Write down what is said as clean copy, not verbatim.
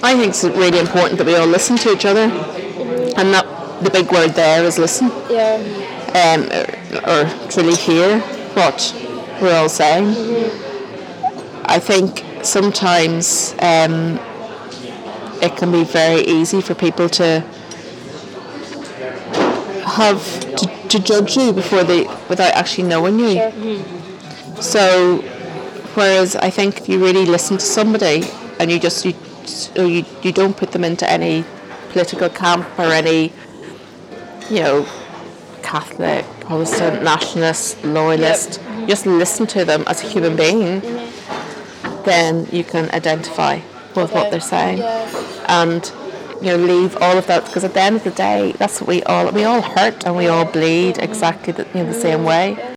I think it's really important that we all listen to each other, and that the big word there is listen, Yeah. or truly hear what we're all saying. I think sometimes it can be very easy for people to have to judge you without actually knowing you. Sure. So, whereas I think if you really listen to somebody and you don't put them into any political camp or any, Catholic, Protestant, nationalist, loyalist, just listen to them as a human being, then you can identify with what they're saying, and leave all of that, because at the end of the day, that's what we all hurt and we all bleed exactly the same way.